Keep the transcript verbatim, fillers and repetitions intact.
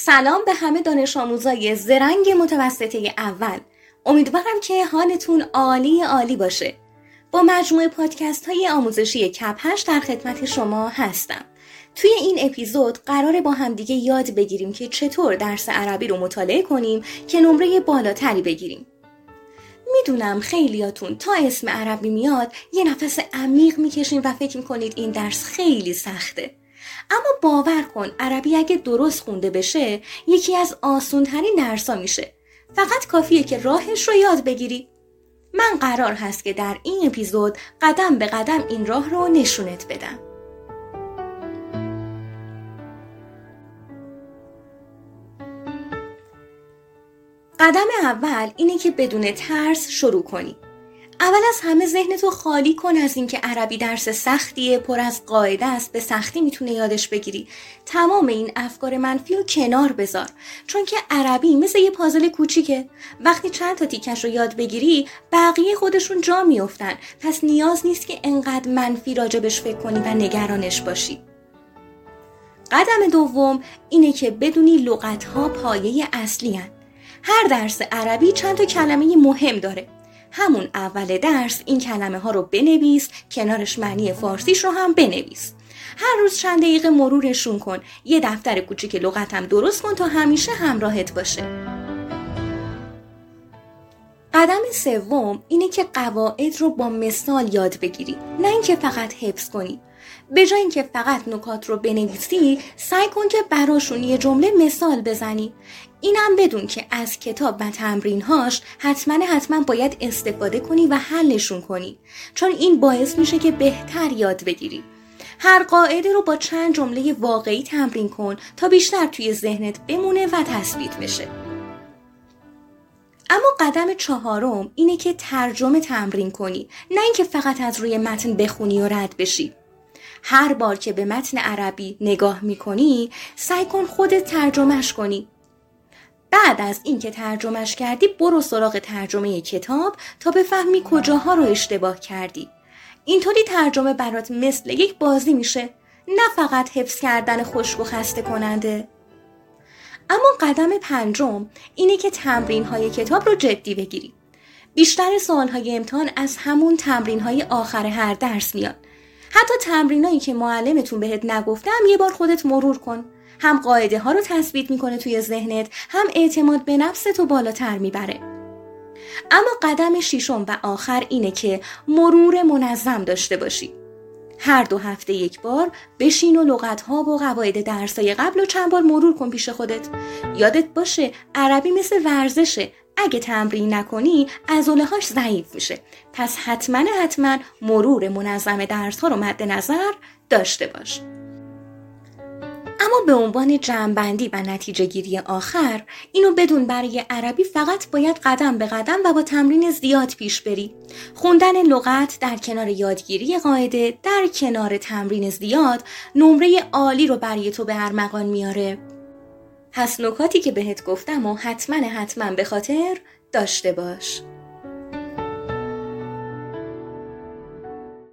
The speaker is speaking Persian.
سلام به همه دانش آموزای زرنگ متوسطه اول. امیدوارم که حالتون عالی عالی باشه. با مجموعه پادکست های آموزشی کپهش در خدمت شما هستم. توی این اپیزود قراره با همدیگه یاد بگیریم که چطور درس عربی رو مطالعه کنیم که نمره بالاتری بگیریم. میدونم خیلیاتون تا اسم عربی میاد یه نفس عمیق میکشین و فکر میکنید این درس خیلی سخته. اما باور کن عربی اگه درست خونده بشه یکی از آسونترین درسا میشه. فقط کافیه که راهش رو یاد بگیری. من قرار هست که در این اپیزود قدم به قدم این راه رو نشونت بدم. قدم اول اینه که بدون ترس شروع کنی. اول از همه ذهنتو خالی کن از اینکه عربی درس سختیه، پر از قاعده است، به سختی میتونه یادش بگیری. تمام این افکار منفی رو کنار بذار، چون که عربی مثل یه پازل کوچیکه. وقتی چند تا تیکش رو یاد بگیری بقیه خودشون جا میافتن، پس نیاز نیست که انقدر منفی راجبش فکر کنی و نگرانش باشی. قدم دوم اینه که بدونی لغت‌ها پایه اصلی هن. هر درس عربی چند تا کلمه مهم داره. همون اول درس این کلمه ها رو بنویس، کنارش معنی فارسیش رو هم بنویس. هر روز چند دقیقه مرورشون کن. یه دفتر کوچیک لغت هم درست کن تا همیشه همراهت باشه. قدم سوم اینه که قواعد رو با مثال یاد بگیری، نه اینکه فقط حفظ کنی. به جای اینکه فقط نکات رو بنویسی، سعی کن که براشون یه جمله مثال بزنی. اینم بدون که از کتاب و تمرینهاش حتما حتما باید استفاده کنی و حلشون کنی، چون این باعث میشه که بهتر یاد بگیری. هر قاعده رو با چند جمله واقعی تمرین کن تا بیشتر توی ذهنت بمونه و تثبیت بشه. اما قدم چهارم اینه که ترجمه تمرین کنی، نه اینکه فقط از روی متن بخونی و رد بشی. هر بار که به متن عربی نگاه میکنی سعی کن خودت ترجمهش کنی. بعد از این که ترجمهش کردی برو سراغ ترجمه کتاب تا بفهمی کجاها رو اشتباه کردی. اینطوری ترجمه برات مثل یک بازی میشه، نه فقط حفظ کردن خشک و خسته کننده. اما قدم پنجم اینه که تمرین‌های کتاب رو جدی بگیری. بیشتر سوال‌های امتحان از همون تمرین‌های آخر هر درس میاد. حتی تمرینایی که معلمتون بهت نگفته هم یه بار خودت مرور کن. هم قاعده ها رو تثبیت میکنه توی ذهنت، هم اعتماد به نفست رو بالاتر میبره. اما قدم ششم و آخر اینه که مرور منظم داشته باشی. هر دو هفته یک بار بشین و لغت ها و قواعد درسای قبل رو چند بار مرور کن پیش خودت. یادت باشه عربی مثل ورزشه، اگه تمرین نکنی عضله هاش ضعیف میشه. پس حتما حتما مرور منظم درس ها رو مد نظر داشته باش. اما به عنوان جمع‌بندی و نتیجه گیری آخر اینو بدون برای عربی فقط باید قدم به قدم و با تمرین زیاد پیش بری. خوندن لغت در کنار یادگیری قاعده در کنار تمرین زیاد نمره عالی رو برای تو به ارمغان میاره. پس نکاتی که بهت گفتم و حتما حتما به خاطر داشته باش.